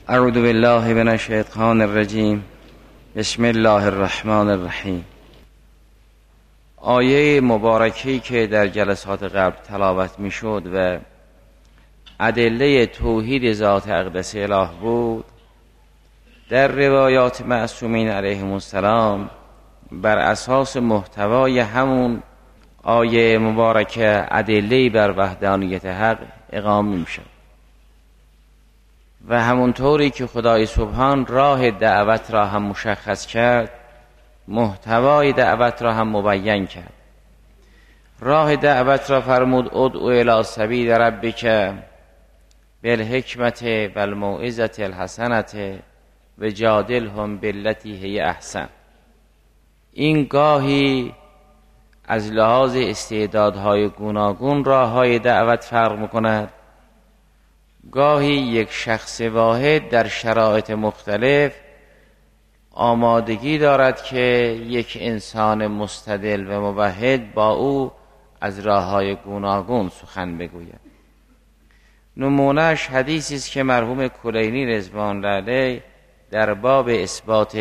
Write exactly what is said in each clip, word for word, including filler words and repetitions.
اعوذ بالله من الشیطان الرجیم. بسم الله الرحمن الرحیم. آیه مبارکی که در جلسات قبل تلاوت می شد و ادله توحید ذات اقدس اله بود، در روایات معصومین علیهم السلام بر اساس محتوای همون آیه مبارکه ادله بر وحدانیت حق اقامه می شد و همونطوری که خدای سبحان راه دعوت را هم مشخص کرد، محتوای دعوت را هم مبین کرد. راه دعوت را فرمود ادعو الی سبیل ربک بالحکمت و الموعظة الحسنة و جادلهم بالتی هی احسن. این گاهی از لحاظ استعدادهای گوناگون راههای دعوت فرق میکند، گاهی یک شخص واحد در شرایط مختلف آمادگی دارد که یک انسان مستدل و موحد با او از راههای گوناگون سخن بگوید. نمونهش حدیثی است که مرحوم کلینی رضوان الله علیه در باب اثبات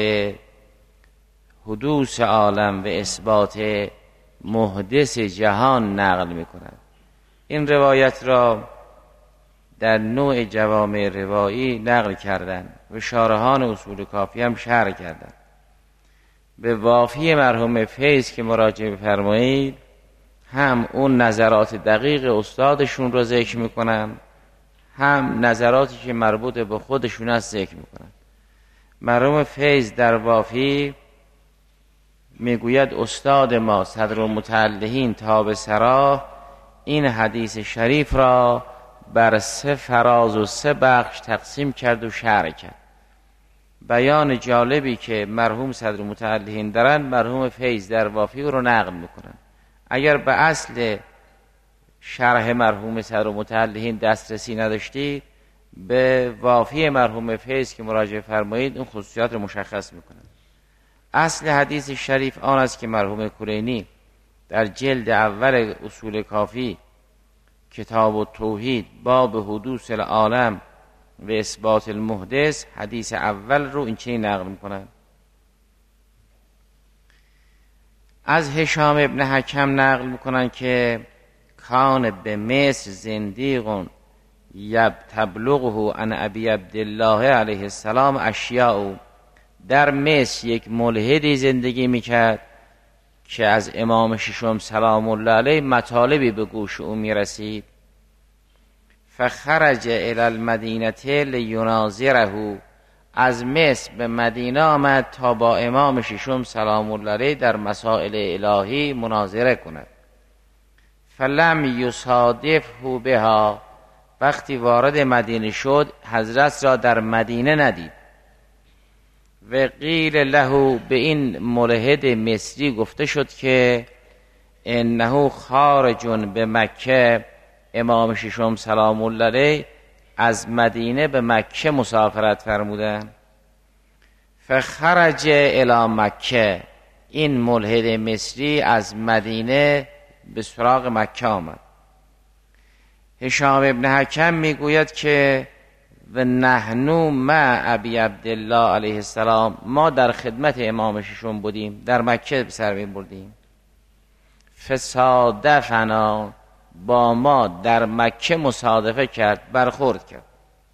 حدوث عالم و اثبات محدث جهان نقل می کند. این روایت را در نوع جوامع روایی نقل کردند و شارحان اصول کافی هم شرح کردند. به وافی مرحوم فیض که مراجعه بفرمایید، هم اون نظرات دقیق استادشون را ذکر میکنن، هم نظراتی که مربوط به خودشون است ذکر میکنن. مرحوم فیض در وافی میگوید استاد ما صدرالمتعلحین تاب سرا این حدیث شریف را بر سه فراز و سه بخش تقسیم کرد و شرح کرد. بیان جالبی که مرحوم صدرالمتعلحین دارن مرحوم فیض در وافی رو نقل میکنن. اگر به اصل شرح مرحوم صدرالمتعلحین دسترسی نداشتید، به وافی مرحوم فیض که مراجعه فرمایید اون خصوصیات رو مشخص میکنن. اصل حدیث شریف آن است که مرحوم کلینی در جلد اول اصول کافی کتاب التوحید باب حدوث العالم و اثبات المحدث حدیث اول رو این چنین نقل میکنن. از هشام ابن حکم نقل میکنن که کان به مصر زندیق یبتبلغه عن ابی عبدالله علیه السلام اشیاء. در مصر یک ملحدی زندگی میکرد که از امام ششم سلام الله علیه مطالبی به گوش او میرسید. فخرج الی المدینه لیناظره. از مصر به مدینه آمد تا با امام ششم سلام الله علیه در مسائل الهی مناظره کند. فلم یصادفه بها. وقتی وارد مدینه شد حضرت را در مدینه ندید. و قیل له، به این ملحد مصری گفته شد که انه خارج به مکه. امام ششم سلام الله علیه از مدینه به مکه مسافرت فرمودند. فخرج الی مکه. این ملحد مصری از مدینه به سراغ مکه آمد. هشام ابن حکم میگوید که و نحنو مع ابی عبدالله علیه السلام، ما در خدمت امام ششم بودیم، در مکه به سر می بردیم. فصادفنا، با ما در مکه مصادفه کرد، برخورد کرد.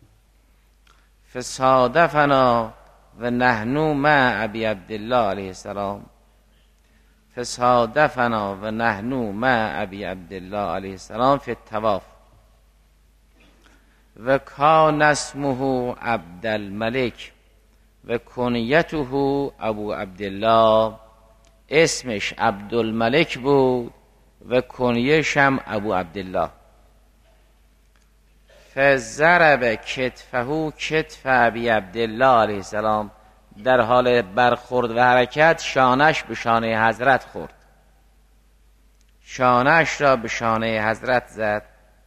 فصادفنا و نحنو مع ابی عبدالله علیه السلام. فصادفنا و نحنو مع ابی عبدالله علیه السلام فی الطواف. و کان اسمه عبدالملک و کنیته ابو عبدالله. اسمش عبدالملک بود و کنیش هم ابو عبدالله. فضرب کتفه کتف ابی عبدالله علیه السلام. در حال برخورد و حرکت شانش به شانه حضرت خورد، شانش را به شانه حضرت زد.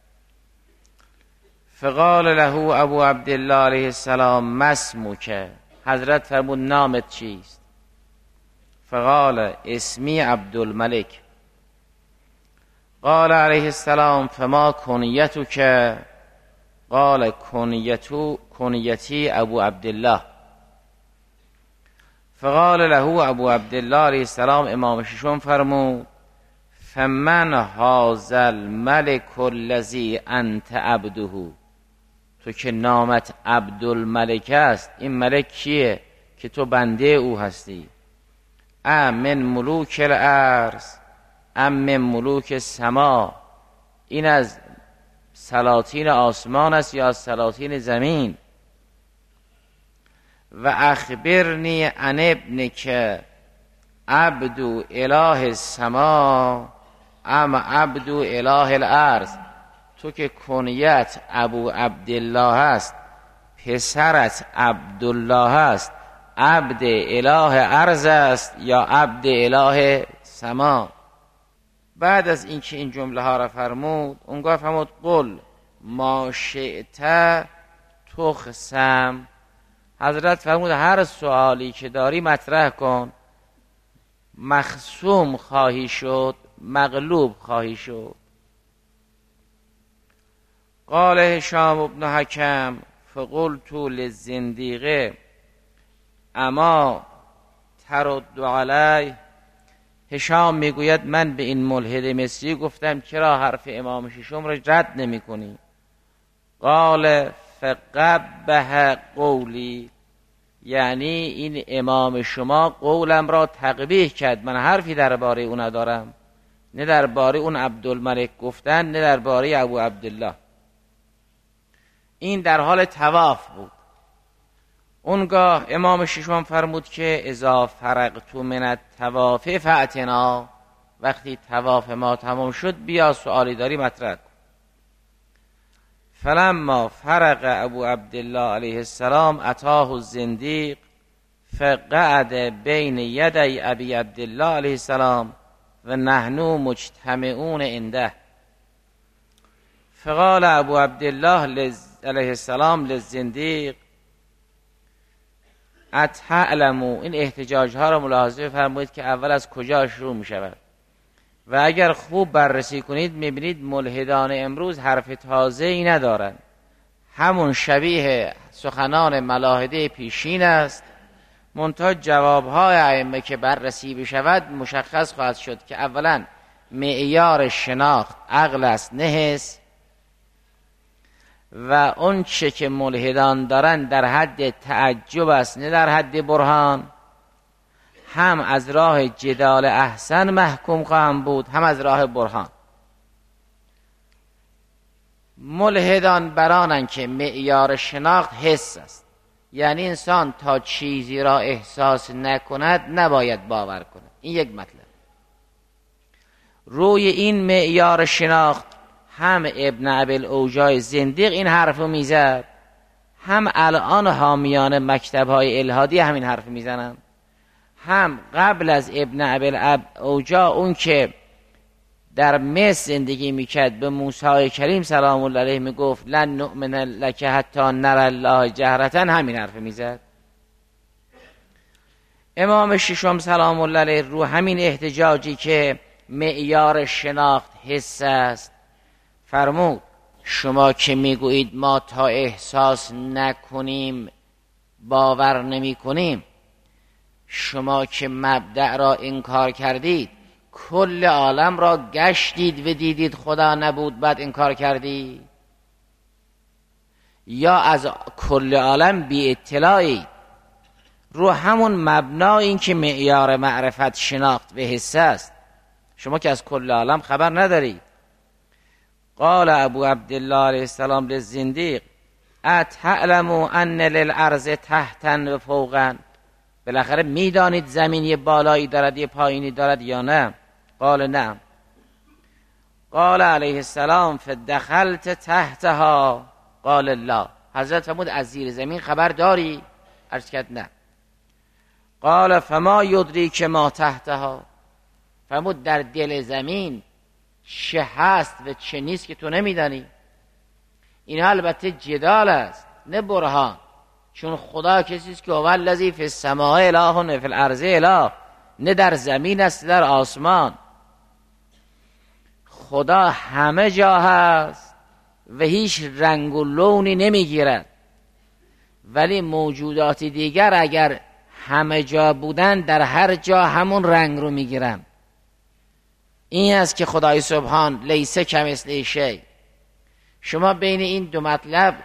فقال له ابو عبدالله علیه السلام ما اسمک. حضرت فرمود نامت چیست؟ فقال اسمی عبدالملک. قال علیه السلام فما کنیتک. قال کنیتو کنیتی ابو عبدالله. فقال له ابو عبدالله علیه السلام، امام ششم فرمود فمن هذا الملك الذی انت عبده، تو که نامت عبدالملک است، این ملک کیه که تو بنده او هستی؟ ام من ملوک الارض ام من ملوک السما، این از سلاطین آسمان است یا از سلاطین زمین؟ و اخبرنی عن ابنک عبد اله السما ام عبد اله الارض، تو که کنیت ابو عبدالله است، پسرت عبدالله است، عبد اله ارض است یا عبد اله سما؟ بعد از اینکه این جمله ها را فرمود، اونگاه فرمود قل ما شئت تخصم. حضرت فرمود هر سوالی که داری مطرح کن، مخصوم خواهی شد، مغلوب خواهی شد. قال هشام بن حکم فقلت للزندیقه اما ترد علی. هشام میگوید من به این ملحد مصری گفتم چرا حرف امام ششم را رد نمی کنی؟ قال فقبح قولی، یعنی این امام شما قولم را تقبیح کرد، من حرفی درباره او ندارم، نه درباره اون عبدالملک گفتن نه درباره ابو عبدالله. این در حال طواف بود. اونگاه امام ششم فرمود که اذا فرغت من الطواف فأتنا، وقتی طواف ما تمام شد بیا سوالی داری مطرح کن. فلما فرغ ابو عبدالله علیه السلام اتاه الزندیق فقعد بین یدی ابی عبدالله علیه السلام و نحن مجتمعون عنده. فقال ابو عبدالله علیه السلام للزندیق اتعلمو. این احتجاج ها را ملاحظه فرمایید که اول از کجا شروع می شود و اگر خوب بررسی کنید میبینید ملحدان امروز حرف تازه ای ندارند، همون شبیه سخنان ملاحده پیشین است. منتها جوابهای ائمه که بررسی بشود مشخص خواهد شد که اولا معیار شناخت عقل است نه حس، و اون چه که ملحدان دارند در حد تعجب است نه در حد برهان. هم از راه جدال احسن محکوم خواهم بود، هم از راه برهان. ملحدان برانن که معیار شناخت حس است، یعنی انسان تا چیزی را احساس نکند نباید باور کند. این یک مطلب. روی این معیار شناخت هم ابن ابی‌الاوجاع زندیق این حرف رو میزد، هم الان حامیان مکتب‌های الحادی همین حرف میزنن، هم قبل از ابن ابی‌الاوجاع اون که در مصر زندگی میکرد به موسی کریم سلام الله علیه میگفت لن نؤمن لک حتی نری الله جهرة، همین حرف میزد. امام ششم سلام الله علیه رو همین احتجاجی که معیار شناخت حس است فرمود شما که میگویید ما تا احساس نکنیم باور نمی کنیم، شما که مبدأ را انکار کردید کل عالم را گشتید و دیدید خدا نبود بعد انکار کردید، یا از کل عالم بی اطلاعی؟ رو همون مبنا این که معیار معرفت شناخت و حس است، شما که از کل عالم خبر ندارید. قال ابو عبدالله علیه السلام للزندیق اتعلموا ان للارض تحتا و فوقا، بالاخره میدانید زمین یه بالایی دارد یه پایینی دارد یا نه؟ قال نه. قال علیه السلام فدخلت تحتها قال لا. حضرت فرمود از زیر زمین خبر داری؟ عرض کرد نه. قال فما یدریک ما تحتها. فرمود در دل زمین چه هست و چه نیست که تو نمیدانی. این البته جدال است نه برهان، چون خدا کسی است که هو الذی فی السماء اله و فی الارض اله، نه در زمین است در آسمان. خدا همه جا هست و هیچ رنگ و لونی نمیگیرد، ولی موجودات دیگر اگر همه جا بودن در هر جا همون رنگ رو میگیرن. این است که خدای سبحان لیس کمثله شیء. شما بین این دو مطلب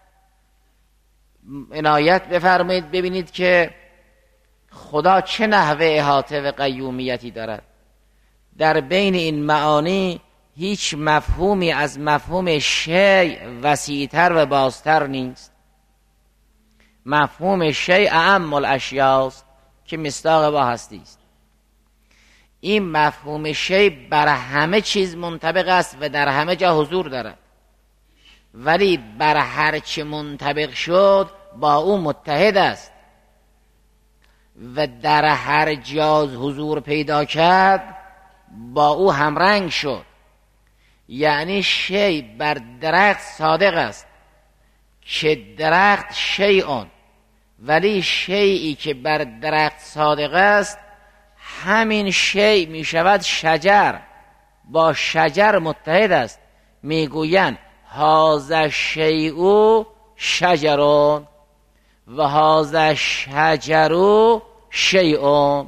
عنایت بفرمایید ببینید که خدا چه نحوه احاطه و قیومیتی دارد. در بین این معانی هیچ مفهومی از مفهوم شیء وسیع‌تر و بازتر نیست. مفهوم شیء اعم الاشیاء است که مصداق با هستی است. این مفهوم شیء بر همه چیز منطبق است و در همه جا حضور دارد، ولی بر هر چه منطبق شد با او متحد است و در هر جا حضور پیدا کرد با او همرنگ شد. یعنی شیء بر درخت صادق است که درخت شیء، ولی شیئی که بر درخت صادق است همین شیء می شود شجر، با شجر متحد است. می گویند هذا الشیء شجر و هذا الشجر شیء.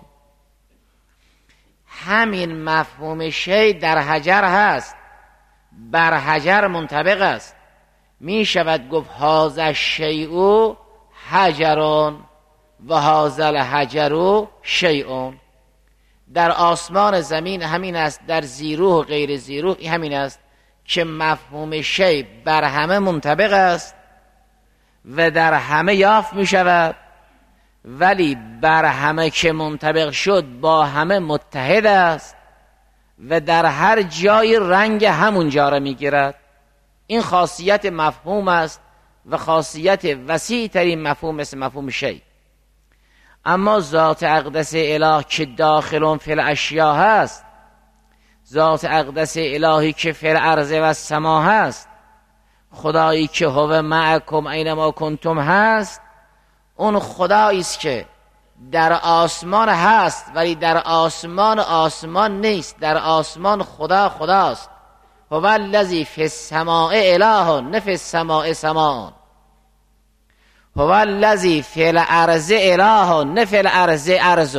همین مفهوم شیء در حجر هست، بر حجر منطبق است. می شود گفت هذا الشیء حجر و هذا الحجر شیء. در آسمان زمین همین است، در زیروح و غیر زیروح همین است که مفهوم شیء بر همه منطبق است و در همه یافت می شود، ولی بر همه که منطبق شد با همه متحد است و در هر جای رنگ همون جا را می گیرد. این خاصیت مفهوم است و خاصیت وسیع ترین مفهوم مثل مفهوم شیء. اما ذات اقدس اله که داخل فی الاشیاء هست، ذات اقدس الهی که فی الارض و السما هست، خدایی که هو معکم اینما کنتم هست، اون خدایی است که در آسمان هست ولی در آسمان آسمان نیست. در آسمان خدا خداست. هو الذی فی السماء اله نه فی السماء سماء. هو الذی فی الارض اله نه فی الارض ارض.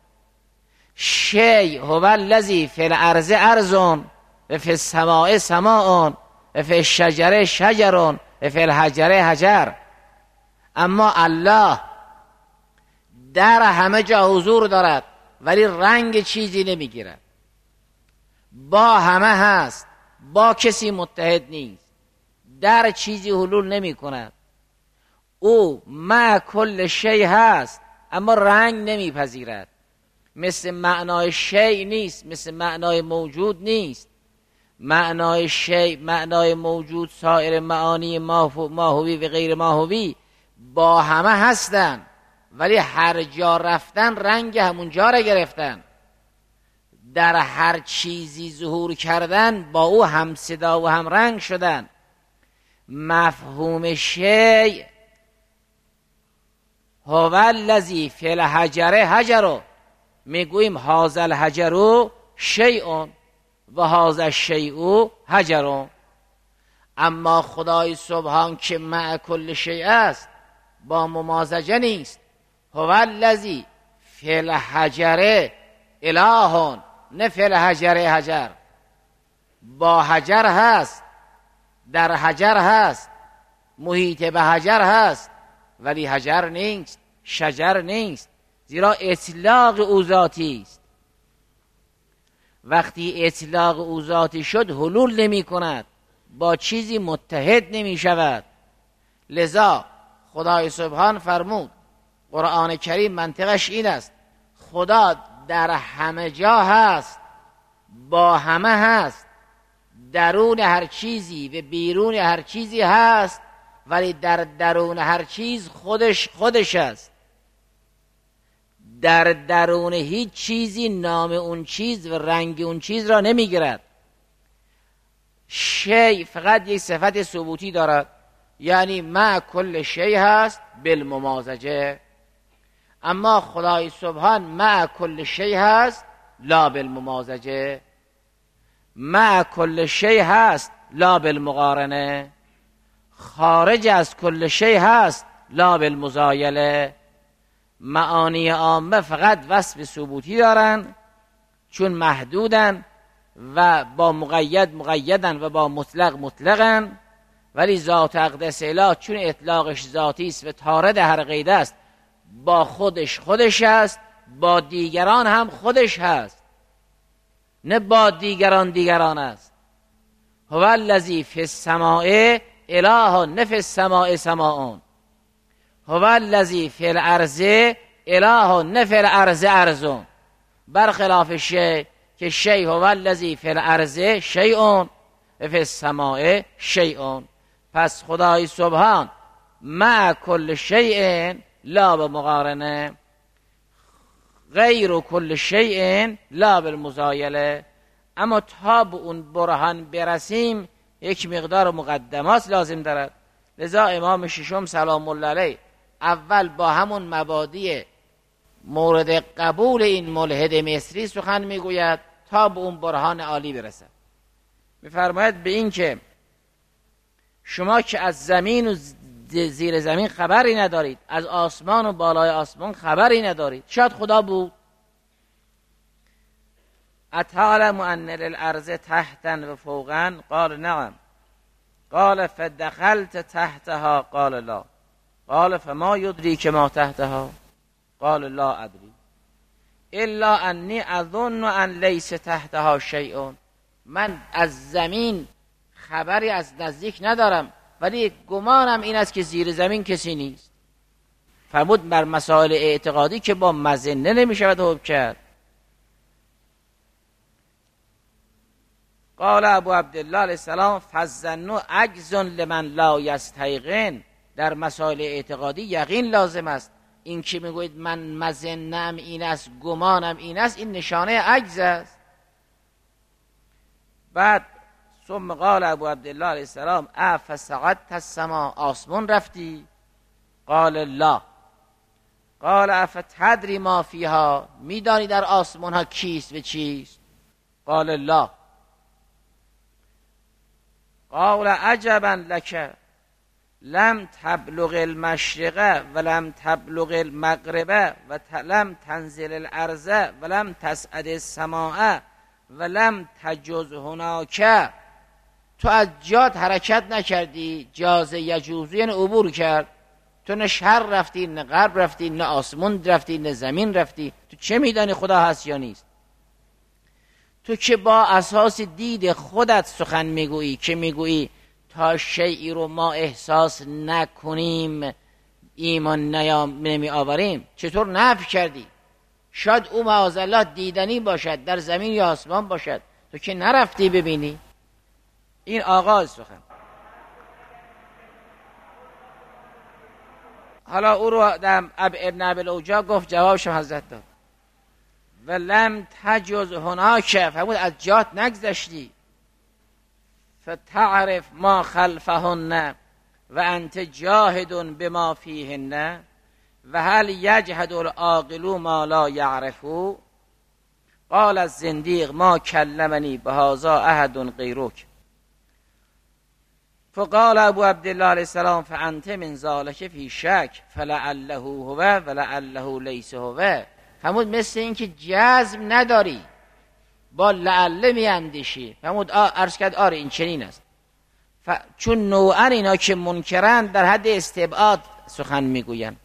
شیء هو الذی فی الارض ارض و فی السماء سماء و فی الشجر شجر و فی الحجر حجر. اما الله در همه جا حضور دارد ولی رنگ چیزی نمیگیرد. با همه هست، با کسی متحد نیست، در چیزی حلول نمی کند. او مع کل شیء هست اما رنگ نمیپذیرد. مثل معنای شیء نیست، مثل معنای موجود نیست. معنای شیء، معنای موجود، سایر معانی ماهوی و غیر ماهوی با همه هستن، ولی هر جا رفتن رنگ همون جا را گرفتن. در هر چیزی ظهور کردن با او هم صدا و هم رنگ شدن. مفهوم شیء هو الذی فی الحجر حجر. میگوییم هذا الحجر شیء و هذا الشیء حجر. اما خدای سبحان که مع کل شیء است با ممازجه نیست. هو الذی فی الحجر اله نه فی الحجر حجر. با حجر هست، در حجر هست، محیط به حجر هست، ولی حجر نیست، شجر نیست، زیرا اطلاق او ذاتی است. وقتی اطلاق او ذاتی شد حلول نمی کند، با چیزی متحد نمی شود. لذا خدای سبحان فرمود، قرآن کریم منطقش این است، خدا در همه جا هست، با همه هست، درون هر چیزی و بیرون هر چیزی هست، ولی در درون هر چیز خودش خودش است. در درون هیچ چیزی نام اون چیز و رنگ اون چیز را نمیگیرد. شیء فقط یک صفت ثبوتی دارد، یعنی مع کل شیء هست بالممازجه. اما خدای سبحان مع کل شیء هست لا بالممازجه. مع کل شیء هست لا بالمقارنه، خارج از کل شی هست لا بالمزایله. معانی عامه فقط وصف ثبوتی دارن چون محدودن و با مقید مقیدن و با مطلق مطلقن، ولی ذات اقدس اله چون اطلاقش ذاتی است و طارد هر قید است، با خودش خودش است، با دیگران هم خودش هست، نه با دیگران دیگران است. هو الذی فی السماء اله نه فی السماء سماء، هو الذی فی الارض اله نه فی الارض ارض، برخلاف شی که شی هو الذی فی الارض شیء و فی السماء شیء. پس خدای سبحان مع کل شیء لا بمقارنه، غیر کل شیء لا بالمزایله. اما تا به اون برهان برسیم یک مقدار مقدمات لازم دارد. لذا امام ششم سلام الله علیه اول با همون مبادی مورد قبول این ملحد مصری سخن میگوید تا به اون برهان عالی برسد. میفرماید به این که شما که از زمین و زیر زمین خبری ندارید، از آسمان و بالای آسمان خبری ندارید، شاید خدا بود. اتعلم ان للارض تحتا و فوقا؟ قال نعم. قال فدخلت تحتها؟ قال لا. قال فما يدريك ما تحتها؟ قال لا ادري الا انی اظن ان لیس تحتها شیء. من از زمین خبری از نزدیک ندارم ولی گمانم این است که زیر زمین کسی نیست. فرمود بر مسائل اعتقادی که با مظنه نمی شود حکم کرد. قال ابو عبدالله علیه السلام فالظن عجز لمن لا یستیقن. در مسائل اعتقادی یقین لازم است. این که میگوید من مظنم این است، گمانم این است، این نشانه عجز است. بعد ثم قال ابو عبدالله علیه السلام افصعدت السما؟ آسمان رفتی؟ قال لا. قال افتدری ما فیها؟ میدانی در آسمان ها کیست و چیست؟ قال لا. قال عجبا لک لم تبلغ المشرق ولم تبلغ المغرب و لم تنزل الارض ولم تصعد السماء ولم تجز هناک. تو از جات حرکت نکردی، جاز یجوزی یعنی عبور کرد. تو نه شرق رفتی نه غرب رفتی نه آسمان رفتی نه زمین رفتی. تو چه میدانی خدا هست یا نیست؟ تو که با اساس دید خودت سخن میگویی که میگویی تا شیئی رو ما احساس نکنیم ایمان نمی آوریم، چطور نفی کردی؟ شاید او معاذالله دیدنی باشد، در زمین یا آسمان باشد، تو که نرفتی ببینی. این آغاز سخن. حالا او رو در ابن ابی اوجا گفت، جوابش حضرت داد ولم تجز هناک، فرمود از جات نگذشتی. فتعرف ما خلفهن و انت جاهد بما فیهن و هل یجهد العاقل ما لا یعرفو؟ قال الزندیق ما کلمنی بهذا احد غیرک. فقال ابو عبدالله علیه السلام فانت من ذلک فی شک فلعله هو ولعله لیس هو. فرمود مثل این که جزم نداری، با لعله می اندیشی. فرمود عرض کرد آره این چنین است. ف... چون نوعا اینا که منکرند در حد استبعاد سخن میگویند.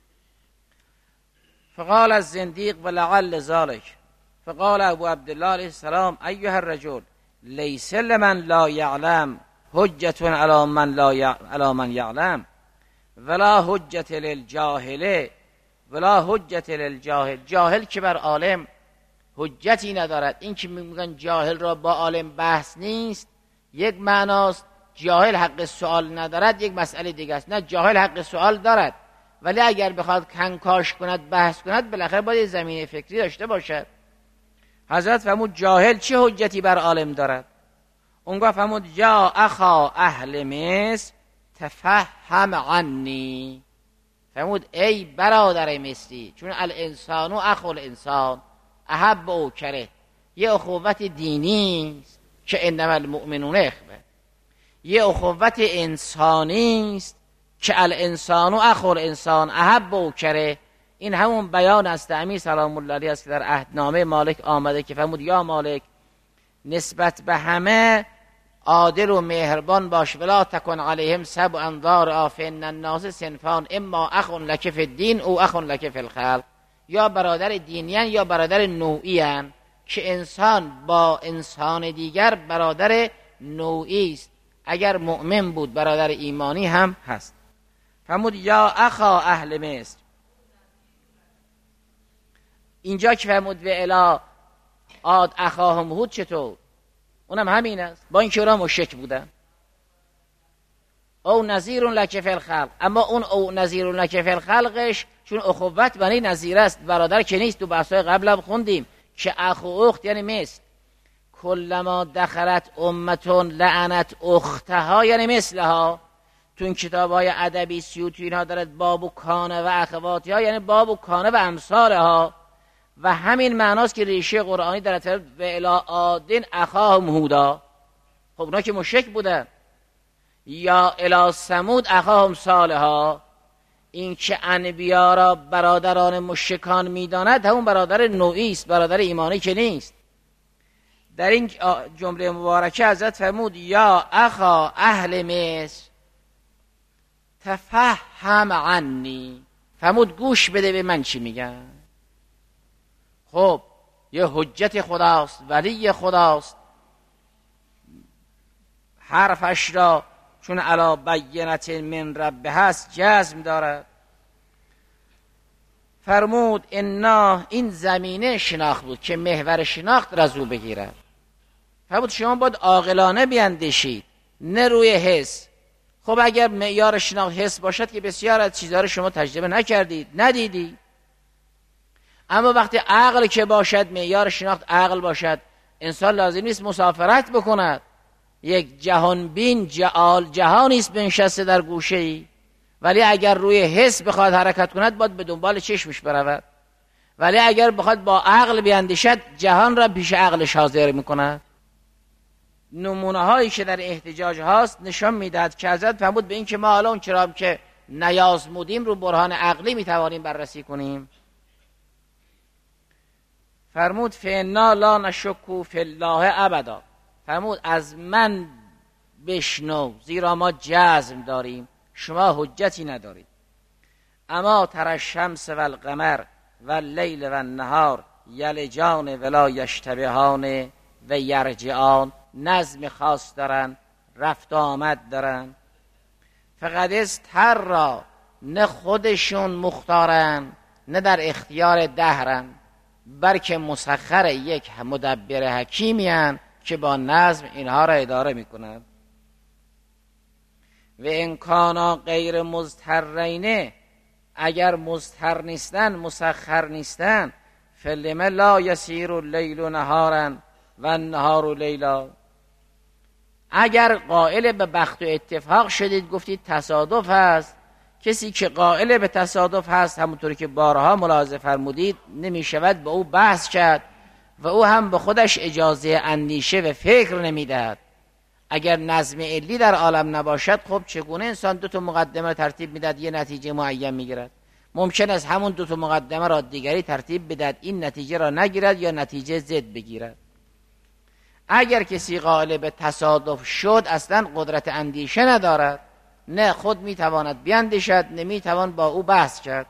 فقال الزندیق ولعل ذلک. فقال ابو عبدالله علیه السلام ایها الرجل لیس لمن لا یعلم حجت علی من لا ی... علی من یعلم ولا حجت للجاهل ولا حجت للجاهل. جاهل که بر عالم حجتی ندارد. این که میگن جاهل را با عالم بحث نیست یک معناست، جاهل حق سوال ندارد یک مسئله دیگه است. نه، جاهل حق سوال دارد ولی اگر بخواد کنکاش کند بحث کند بالاخره باید زمینه فکری داشته باشد. حضرت فرمود جاهل چه حجتی بر عالم دارد؟ اونگاه فرمود یا اخا اهل مصر تفهم عنی. فرمود ای برادر مصری، چون الانسان و اخو الانسان احب و کره، یه اخوت دینی که انما المؤمنون اخوه. یه اخوت انسانی است که الانسان و اخو الانسان احب و کره. این همون بیان است امیر سلام الله علیه است که در عهدنامه مالک آمده که فرمود یا مالک نسبت به همه عادل و مهربان باش، ولا تکن علیهم سبع انظار فان الناس صنفان اما اخ لک فی الدین او اخ لک فی الخلق. یا برادر دینیان یا برادر نوعیان، که انسان با انسان دیگر برادر نوعی است، اگر مؤمن بود برادر ایمانی هم هست. فرمود یا اخا اهل مصر. اینجا که فرمود و الی عاد اخاهم هود چطور؟ اونم همین است، با این که اونا مشرک بودن. او نذیر لک فی الخلق، اما اون او نذیر لک فی الخلقش چون اخوت بنی نظیر است، برادر که نیست. تو بحثای قبل هم خوندیم که اخ و اخت یعنی مثل. کلما دخلت امتون لعنت اختها یعنی مثلها. تو این کتاب های ادبی سیوطی اینها دارد باب و کانه و اخواتی ها یعنی باب و کانه و امثالها، و همین معناست که ریشه قرآنی در طرف و الی عادین اخاهم هودا. خب اونا که مشرک بودن. یا الی ثمود اخاهم صالحا. این که انبیا را برادران مشرکان میداند همون برادر نوعی است، برادر ایمانی که نیست. در این جمله مبارکه حضرت فرمود یا اخا اهل مصر تفهم عنی. فرمود گوش بده به من چی میگن. خب یه حجت خداست، ولی خداست، حرفش را چون علی بینت من رب هست جزم دارد. فرمود انا، این زمینه شناخت بود که محور شناخت را از او بگیرد. فرمود شما باید عاقلانه بیندیشید نه روی حس. خب اگر معیار شناخت حس باشد که بسیار از چیزها رو شما تجربه نکردید، ندیدی. اما وقتی عقل که باشد، معیار شناخت عقل باشد، انسان لازم نیست مسافرت بکند. یک جهان بین جعال جهانی است بنشسته در گوشه ای، ولی اگر روی حس بخواد حرکت کند باید به دنبال چشمش برود. ولی اگر بخواد با عقل بیندیشد جهان را پیش عقلش حاضر میکند. نمونه هایی که در احتجاج هاست نشان میدهد که حضرت فرمود به این که ما الان چرا که نیازمودیم رو برهان عقلی میتوانیم بررسی کنیم. فرمود فانا لا نشک فی الله ابدا. فرمود از من بشنو زیرا ما جزم داریم، شما حجتی ندارید. اما تر الشمس و القمر و اللیل و النهار یلجان ولا یشتبهان و یرجعان. نظم خاص دارن، رفت آمد دارن. فقط استر را نه خودشون مختارن نه در اختیار دهرن، بلکه مسخر یک مدبر حکیمی هن که با نظم اینها را اداره میکنند. و ان کانا غیر مضطرین، اگر مضطر نیستن مسخر نیستن، فلم لا یسیر اللیل نهارا و النهار لیلا. اگر قائل به بخت و اتفاق شدید گفتید تصادف هست، کسی که قائل به تصادف هست همونطوری که بارها ملاحظه فرمودید نمی شود با او بحث کرد و او هم به خودش اجازه اندیشه و فکر نمی دهد. اگر نظم علی در عالم نباشد خب چگونه انسان دو تا مقدمه ترتیب میداد یه نتیجه معین میگیرد؟ ممکن است همون دو تا مقدمه را دیگری ترتیب بدهد، این نتیجه را نگیرد یا نتیجه ضد بگیرد. اگر کسی قائل به تصادف شد اصلا قدرت اندیشه ندارد، نه خود میتواند بیندیشد نه میتوان با او بحث کرد.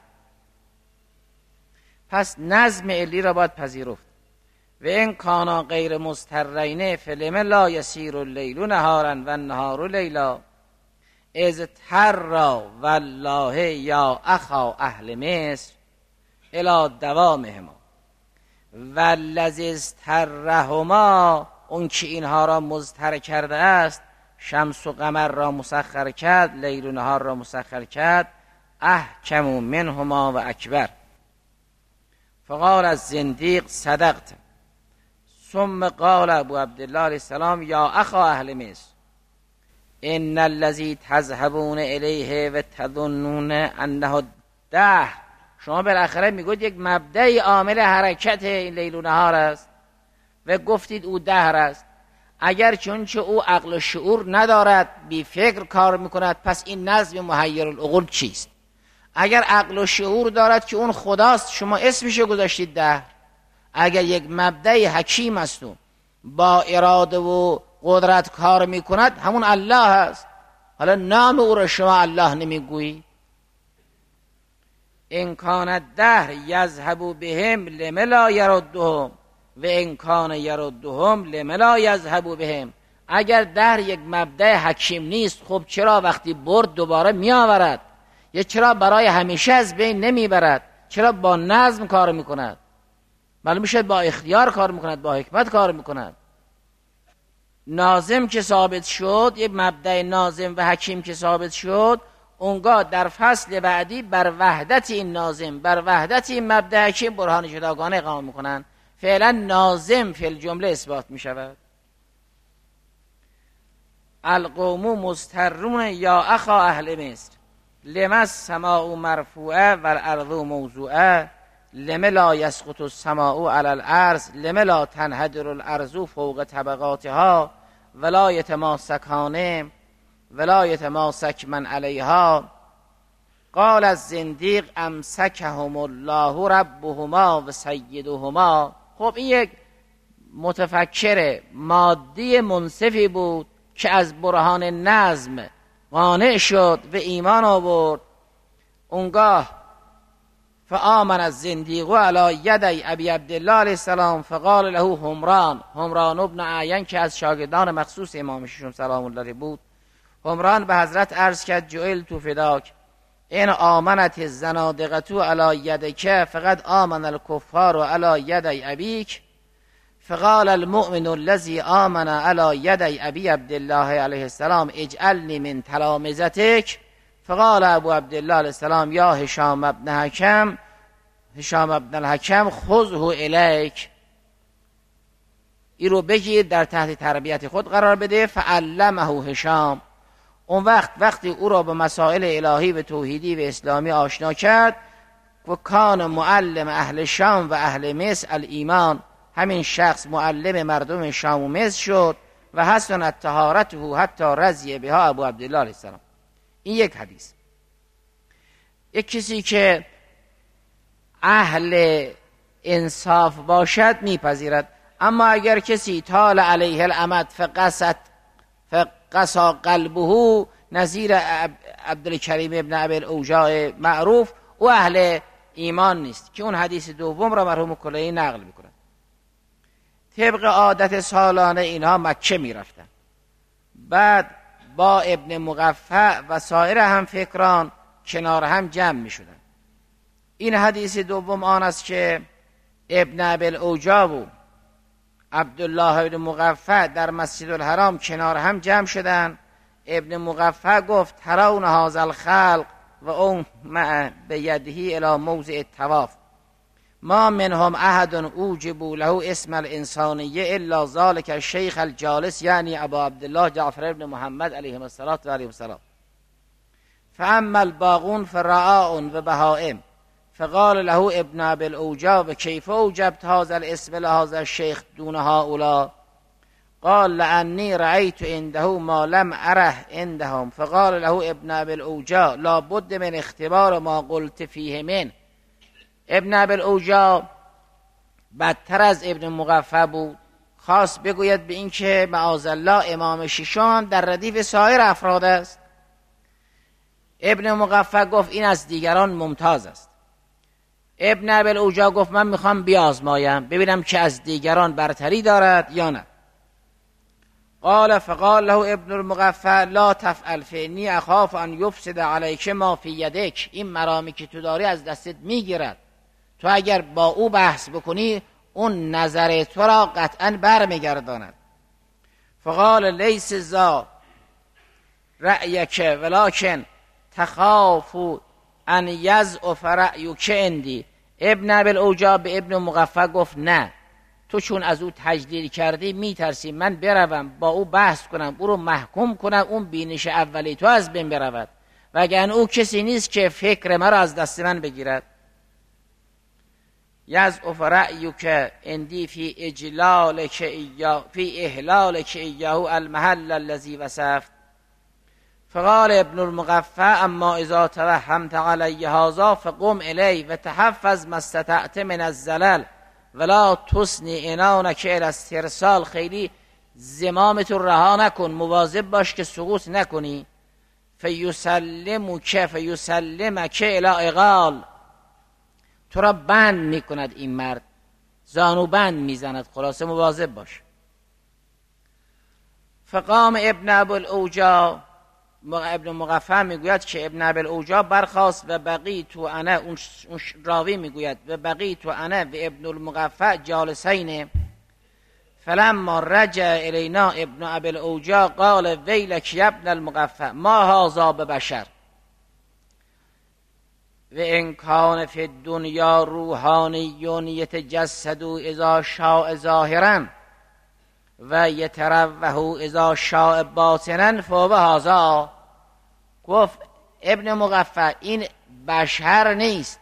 پس نظم علی را باید پذیرفت. و این کانا غیر مضطرین فلم لا یسیر اللیل نهارا و النهار لیلا. از تر والله یا اخا اهل مصر الی دوامهما والذی استرهما. اون که اینها را مضطر کرده است، شمس و قمر را مسخر کرد، لیل و نهار را مسخر کرد، احکم منهما و اکبر. فقال از زندیق صدقت. ثم قال ابو عبدالله علیه السلام یا اخا اهل مصر ان الذی تذهبون الیه و تظنون انه ده. شما بالاخره میگوید یک مبدأ عامل حرکت این لیل و نهار است و گفتید او دهر است، اگر چون چه او عقل و شعور ندارد، بی فکر کار میکند، پس این نظم محیر العقول چیست؟ اگر عقل و شعور دارد که اون خداست، شما اسمشو گذاشتید دهر. اگر یک مبدأ حکیم است و با اراده و قدرت کار میکند، همون الله هست. حالا نام او را شما الله نمیگویی؟ ان کان الدهر یذهب بهم لم لا یردهم و ان کان یردهم لم لا یذهب بهم. اگر دهر یک مبدأ حکیم نیست، خب چرا وقتی برد دوباره میآورد؟ یا چرا برای همیشه از بین نمیبرد؟ چرا با نظم کار میکند؟ معلوم شد با اختیار کار میکند، با حکمت کار میکند. ناظم که ثابت شد، یک مبدأ ناظم و حکیم که ثابت شد، اونگاه در فصل بعدی بر وحدت این ناظم، بر وحدت این مبدأ حکیم برهان جداگانه اقامه میکنن. فعلا ناظم فی الجمله اثبات میشود. القوم مضطرون یا اخا اهل مصر، لما السماء مرفوعه و الارض موضوعه، لما لا یسقط السماء علی الارض، لما لا تنحدر الارض فوق طبقاتها ولا یتماسکان ولا یتماسک من علیها. قال الزندیق امسکهم الله ربهما و سیدهما. خب این یک متفکر مادی منصفی بود که از برهان نظم قانع شد و ایمان آورد. اونگاه فآمن الزندیق علی یدی ابی عبدالله علیه السلام فقال له همران، همران ابن اعین که از شاگردان مخصوص امام ششم سلام الله بود، همران به حضرت عرض کرد جعلت فداک این آمنت الزنادقه علی یدک فقد آمن الکفار علی یدی ابیک. فقال المؤمن الذي آمن على يدي ابي عبد الله علیه السلام اجعلني من تلامذتك. فقال ابو عبد الله علیه السلام یا هشام ابن حکم، هشام ابن الحکم خذه الیک، این رو بگیر در تحت تربیت خود قرار بده. فعلمه هشام، اون وقت وقتی او را به مسائل الهی و توحیدی و اسلامی آشنا کرد، و کان معلم اهل شام و اهل مصر الایمان، همین شخص معلم مردم شام و مصر شد. و حسنت طهارته حتی رضی بها ابو عبدالله علیه السلام. این یک حدیث. یک کسی که اهل انصاف باشد میپذیرد. اما اگر کسی طال علیه الامد فقست فقسا قلبه، نظیر عبدالکریم ابن ابی الاوجاع معروف، او اهل ایمان نیست، که اون حدیث دوم را مرحوم کلینی نقل میکنه. طبق عادت سالانه اینها مکه میرفتن، بعد با ابن مقفع و سایر هم فکران کنار هم جمع میشدن. این حدیث دوم آن است که ابن ابی الاوجاع و عبدالله ابن مقفع در مسجد الحرام کنار هم جمع شدن. ابن مقفع گفت ترون هذا الخلق و اون مع بیده الی موضع الطواف ما منهم احد اوجب له اسم الانسانیه الا ذلك الشیخ الجالس، یعنی ابا عبدالله جعفر ابن محمد علیهم الصلاة و علیهم السلام. فاما الباقون فرعاء و بهائم. فقال له ابن ابي الاوجاع و کیف اوجبت هذا الاسم لهذا الشیخ دون هؤلاء؟ قال لانی رأیت عنده ما لم اره عندهم. فقال له ابن ابي الاوجاع لا بد من اختبار ما قلت فیه من. ابن ابی الاوجاع بدتر از ابن مقفع بود، خواست بگوید به این که معاذالله امام ششم در ردیف سایر افراد است. ابن مقفع گفت این از دیگران ممتاز است. ابن ابی الاوجاع گفت من میخوام بیازمایم ببینم که از دیگران برتری دارد یا نه. قال فقال له ابن المقفع لا تفعل فانی اخاف ان یفسد علیک ما فی یدک. این مرامی که تو داری از دستت میگیرد، تو اگر با او بحث بکنی اون نظر تو را قطعا برمیگرداند. فقال لیس ذا رأیک ولکن تخاف ان یضعف رأیک عندی. ابن ابی الاوجاع به ابن مقفع گفت نه، تو چون از او تجلیل کردی میترسی من بروم با او بحث کنم، او رو محکوم کنم، اون بینش اولی تو از بین برود، وگرنه او کسی نیست که فکر مرا از دست من بگیرد. یضعف رأیک اندی فی اجلالک ایاه فی احلالک ایاه المحل الذی وصفت. فقال ابن المقفع اما اذا توهمت علی هذا فقم الی و تحفظ ما استطعت من الزلل ولا تسنی عنانک الی استرسال. خیلی زمامت رو رها نکن، مواظب باش که سقوط نکنی. فیسلمک فیسلمک الی اغال، تو را بند میکند این مرد، زانو بند میزند، خلاصه مواظب باش. فقام ابن ابوالعوجا، ابن مقفع میگوید که ابن ابوالعوجا برخاست و بقی تو انا، اون راوی میگوید و بقی تو انا و ابن المقفع جالسین. فلما رجع الینا ابن ابوالعوجا قال ویلک یا ابن المقفع ما هذا ببشر و ان کان فی الدنیا روحانی یتجسد اذا شاء ظاهرا و یتروح اذا شاء باطنا فهو هذا. گفت ابن مقفع این بشر نیست،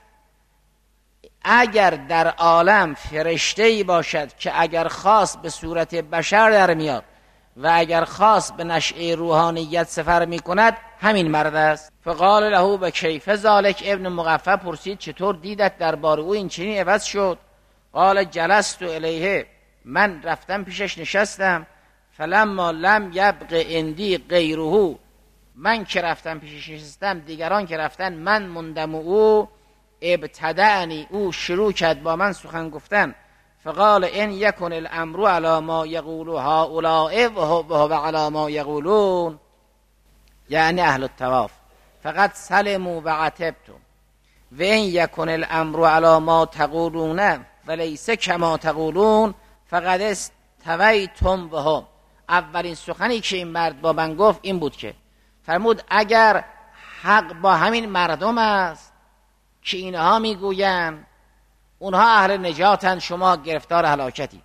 اگر در عالم فرشته‌ای باشد که اگر خواست به صورت بشر در میاد و اگر خواست به نشأه روحانیت سفر میکند همین مرد است. فقال له به کیف ذالک، ابن مقفع پرسید چطور دیدت درباره او این چنین عوض شد؟ قال جلست الیه، من رفتم پیشش نشستم. فلما لم یبق عندی غیره، من که رفتم پیشش نشستم دیگران که رفتن من موندم و او ابتدعنی، او شروع کرد با من سخن گفتن. فقال ان یکن الامر علی ما یقول هؤلاء و هو علی ما یقولون، یعنی اهل الطواف، فقط سلموا و عتبتم و ان یکن الامر علی ما تقولون ولیس کما تقولون فقد استویتم بهم. اولین سخنی که این مرد با من گفت این بود که فرمود اگر حق با همین مردم است که اینها میگویند اونها اهل نجاتن، شما گرفتار هلاکتی،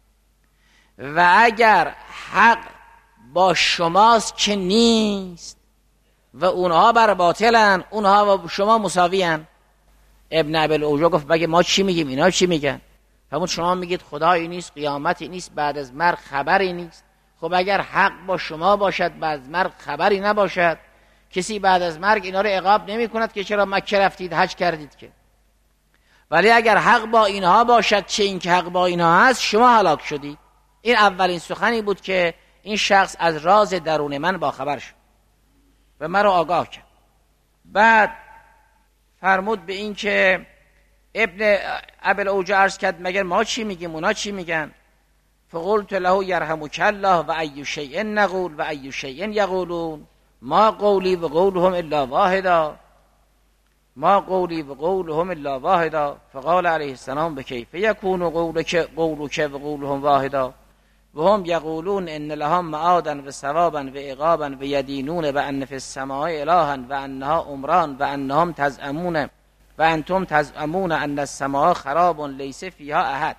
و اگر حق با شماست که نیست و اونها بر باطلن، اونها و شما مساویان. ابن ابوالعوجا گفت بگه ما چی میگیم اینا چی میگن؟ فرمود شما میگید خدایی نیست، قیامتی نیست، بعد از مرگ خبری نیست. خب اگر حق با شما باشد بعد از مرگ خبری نباشد، کسی بعد از مرگ اینا رو عقاب نمی کند که چرا مکه رفتید حج کردید که. ولی اگر حق با اینها باشد، چه این که حق با اینها هست، شما هلاک شدید. این اولین سخنی بود که این شخص از راز درون من با خبر شد و من رو آگاه کرد. بعد فرمود به این که ابن ابوالعوجا عرض کرد مگر ما چی میگیم اونا چی میگن؟ فقلت له یرحمک الله و ای شیء نقول و ای شیء یقولون ما قولی و قولهم الا واحدا ما قولی و قولهم الا واحدا. فقال علیه السلام بکیف یکون قولک قولک و قولهم واحدا و هم یقولون ان لهم معادا و ثوابا و عقابا و یدینون و ان فی السماء الها و انها عمران و انهم تزعمون و انتم تزعمون ان السماء خراب لیس فیها احد.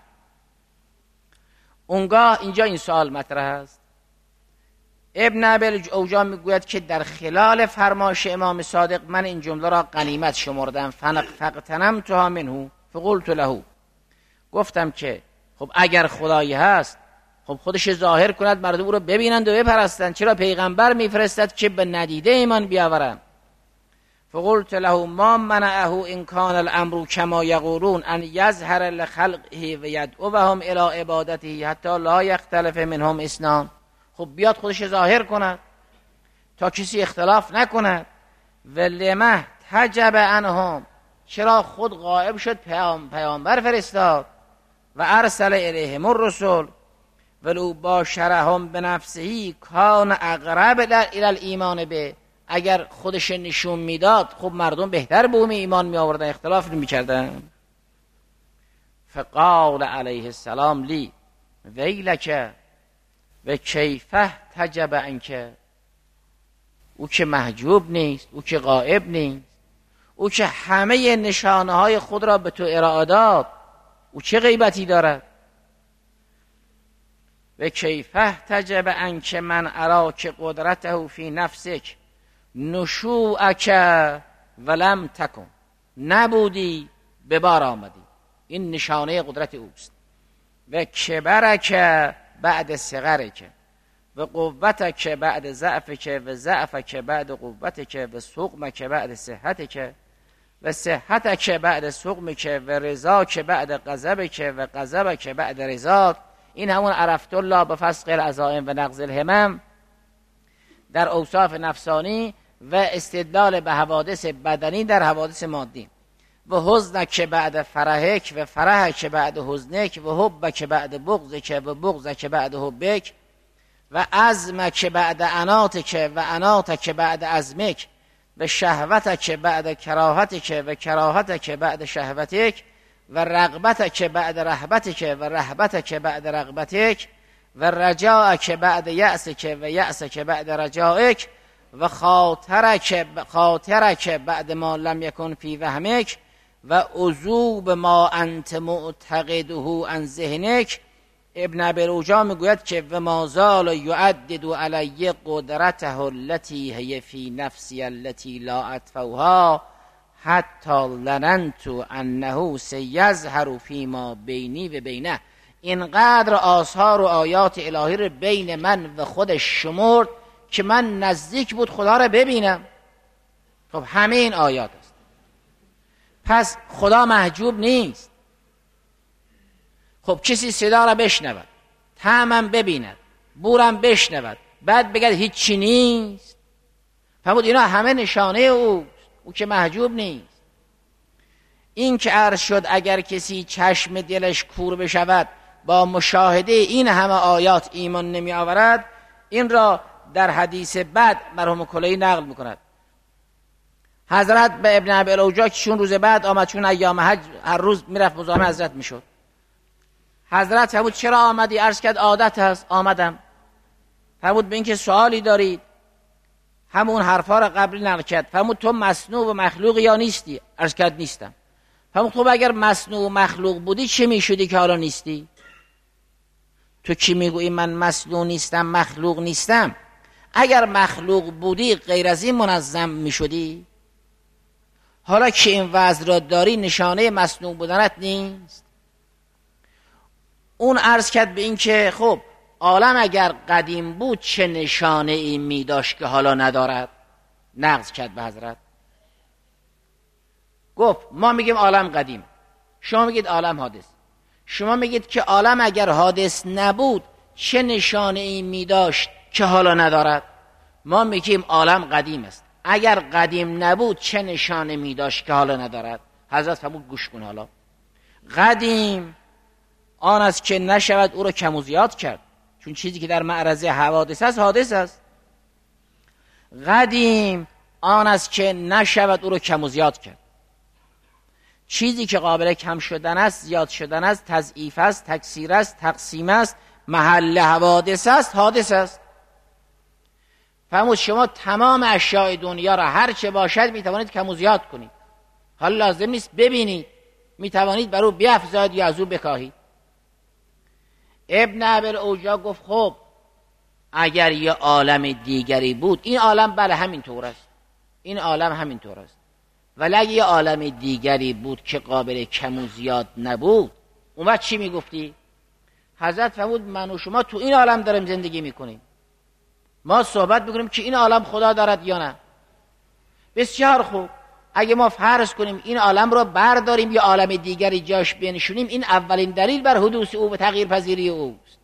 اونگاه اینجا این سوال مطرح است. ابن ابوالعوجا میگوید که در خلال فرمایش امام صادق من این جمله را غنیمت شمردم. فاغتنمتها منه فقلت له، گفتم که خب اگر خدایی هست خب خودش ظاهر کند مردم او را ببینند و بپرستند، چرا پیغمبر میفرستد که به ندیده ایمان بیاورند؟ فقلت له ما منعه ان کان الامر کما یقولون ان یظهر لخلقه و یدعوهم الی عبادته حتی لا یختلف منهم اثنان. خب بیاد خودش ظاهر کند تا کسی اختلاف نکند. و لمه تجب عنهم، چرا خود غائب شد پیام پیامبر فرستاد و ارسل الیهم الرسل ولو باشرهم بنفسه کان اقرب الی الایمان به. اگر خودش نشون میداد خب مردم بهتر به اون ایمان می آوردن، اختلاف نمی کردن. فقال علیه السلام لی ویلک و کیفه تجب انک، او که محجوب نیست، او که غائب نیست، او که همه نشانه های خود را به تو ارائه داد، او چه غیبتی دارد؟ و کیفه تجب انک من اراک قدرته فی نفسک نشوعک ولم تکن، نبودی به بار آمدی. این نشانه قدرت اوست. و کبرک بعد صغرک و قوتک بعد ضعفک و ضعفک بعد قوتک و سقمک بعد صحتک و صحتک بعد سقمک و رضاک بعد غضبک و غضبک بعد رضاک. این همون عرفت الله به فسق العزائم و نقض الهمم در اوصاف نفسانی و استدلال به حوادث بدنی در حوادث مادی. و حزنک بعد فرحک و فرحک بعد حزنک و حبک بعد بغضک و بغضک بعد حبک و عزمک بعد عناتک و عناتک بعد عزمک و شهوتک بعد کراهتک و کراهتک بعد شهوتک و رغبتک بعد رهبتک و رهبتک بعد رغبتک و رجاءک بعد یأسک و یأسک بعد رجائک و خاطرک خاطرک بعد ما لم یکن فی وهمک و عذوب ما انت معتقده عن ذهنک. ابن ابی روجا میگوید که و ما زال یعدد علی قدرته التي هي فی نفسی التي لا اطفوها حتی لننت انه سیظهر فیما بینی و بینه. اینقدر آثار و آیات الهی رو بین من و خودش شمرد که من نزدیک بود خدا رو ببینم. خب همه این آیات است. پس خدا محجوب نیست. خب کسی صدا را بشنود، طعمم ببیند، بورم بشنود، بعد بگد هیچی نیست، فرمود اینا همه نشانه اوست، او که محجوب نیست. این که عرض شد اگر کسی چشم دلش کور بشود با مشاهده این همه آیات ایمان نمی آورد، این را در حدیث بعد مرحوم کلهی نقل میکند. حضرت به ابن ابی روجا که چون روز بعد آمد، چون ایام حج هر روز میرفت مزاحم حضرت میشد، حضرت فرمود چرا آمدی؟ عرض کرد عادت هست آمدم. فرمود به این که سوالی دارید؟ همون حرفا را قبل نقل کرد. فرمود تو مصنوع و مخلوق یا نیستی؟ عرض کرد نیستم. فرمود خب اگر مصنوع و مخلوق بودی چه میشدی که حالا نیستی؟ تو کی میگویی من مصنوع نیستم مخلوق نیستم؟ اگر مخلوق بودی غیر از این منظم میشدی؟ حالا که این وضع را داری نشانه مصنوع بودنت نیست. اون عرض کرد به این که خب عالم اگر قدیم بود چه نشانه ای می داشت که حالا ندارد؟ نقض کرد به حضرت. گفت ما میگیم عالم قدیم، شما میگید عالم حادث. شما میگید که عالم اگر حادث نبود چه نشانه ای می داشت که حالا ندارد؟ ما میگیم عالم قدیم است، اگر قدیم نبود چه نشانه می داشت که حالا ندارد؟ حضرت فرمود گوش کن، حالا قدیم آن است که نشود او را کم و زیاد کرد، چون چیزی که در معرض حوادث است حادث است. قدیم آن است که نشود او را کم و زیاد کرد. چیزی که قابل کم شدن است، زیاد شدن است، تضعیف است، تکثیر است، تقسیم است، محل حوادث است، حادث است. فرمود شما تمام اشیاء دنیا را هر چه باشد میتوانید کم و زیاد کنید، حالا لازم نیست ببینید، میتوانید بر او بیفزاید یا از او بکاهید. ابن ابی روجا گفت خب اگر یه عالم دیگری بود، این عالم بله همین طور است، این عالم همین طور است، ولی اگه یه عالم دیگری بود که قابل کم و زیاد نبود، اون وقت چی میگفتی؟ حضرت فرمود من و شما تو این عالم داریم زندگی میکنیم، ما صحبت میکنیم که این عالم خدا دارد یا نه. بسیار خوب، اگه ما فرض کنیم این عالم رو برداریم یا عالم دیگری جاش بنشونیم، این اولین دلیل بر حدوث او و تغییر پذیری اوست.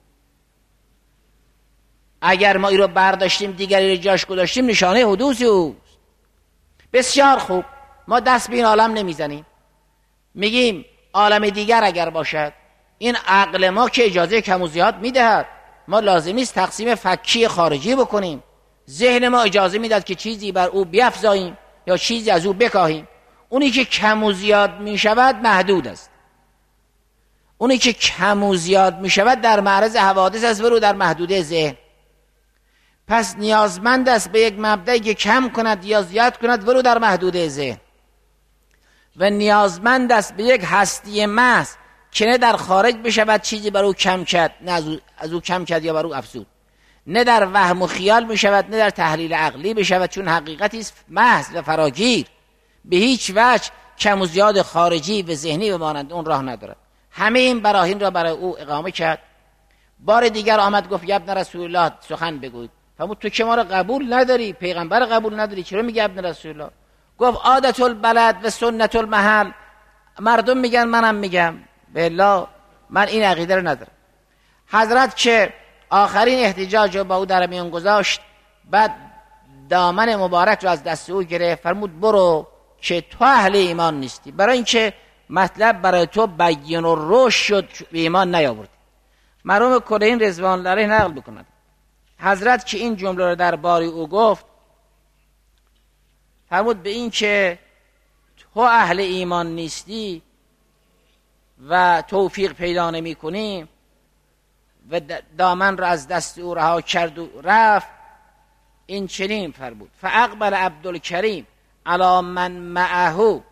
اگر ما این رو برداشتیم دیگری رو جاش گذاشتیم نشانه حدوث اوست. بسیار خوب، ما دست به این عالم نمیزنیم، میگیم عالم دیگر اگر باشد، این عقل ما که اجازه کم و زیاد میدهد، ما لازم نیست تقسیم فکی خارجی بکنیم، ذهن ما اجازه میداد که چیزی بر او بیفزاییم یا چیزی از او بکاهیم. اونی که کم و زیاد می شود محدود است، اونی که کم و زیاد می شود در معرض حوادث است، برو در محدوده ذهن. پس نیازمند است به یک مبدأی که کم کند یا زیاد کند، برو در محدوده ذهن. و نیازمند است به یک هستی محض که نه در خارج بشود چیزی بر او کم کرد، نه از او, از او کم کرد یا بر او افزود، نه در وهم و خیال بشود، نه در تحلیل عقلی بشود، چون حقیقتی است محض و فراگیر، به هیچ وجه کم و زیاد خارجی و ذهنی و مانند اون راه ندارد. همه این براهین را برای او اقامه کرد. بار دیگر آمد گفت ابن رسول الله سخن بگوید. فرمود تو که ما را قبول نداری، پیغمبر قبول نداری، چرا میگی ابن رسول الله؟ گفت عادت البلد و سنت المحل، مردم میگن منم میگم، بالله من این عقیده رو ندارم. حضرت که آخرین احتجاج رو با او در میان گذاشت، بعد دامن مبارک رو از دست او گرفت، فرمود برو که تو اهل ایمان نیستی، برای اینکه مطلب برای تو بیان و روش شد به ایمان نیاوردی. مرحوم کلین رضوان الله علیه نقل بکند حضرت که این جمله رو در باری او گفت، فرمود به این که تو اهل ایمان نیستی و توفیق پیدا نمی کنی و دامن را از دست او رها کرد و رفت، این چنین فرمود فاقبل عبدالکریم علی من معه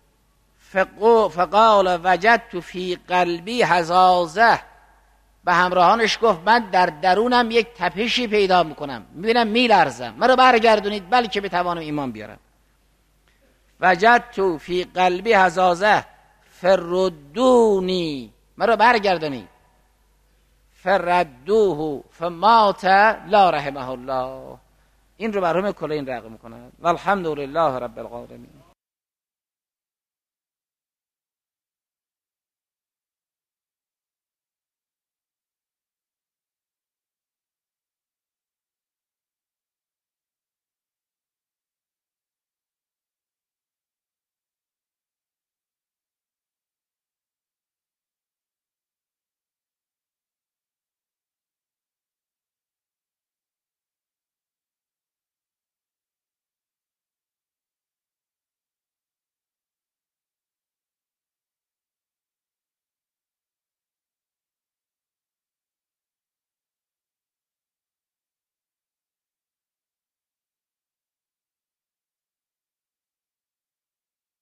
فقال وجدت فی قلبی حزازه، به همراهانش گفت من در درونم یک تپشی پیدا میکنم، میبینم میلرزم، مرا برگردونید بلکه بتوانم ایمان بیارم. وجدت فی قلبی حزازه فردونی، مرا برگردونید. فردوه فمات لا رحمه الله. این رو مرحوم کلین نقل میکنند. والحمد لله رب العالمین.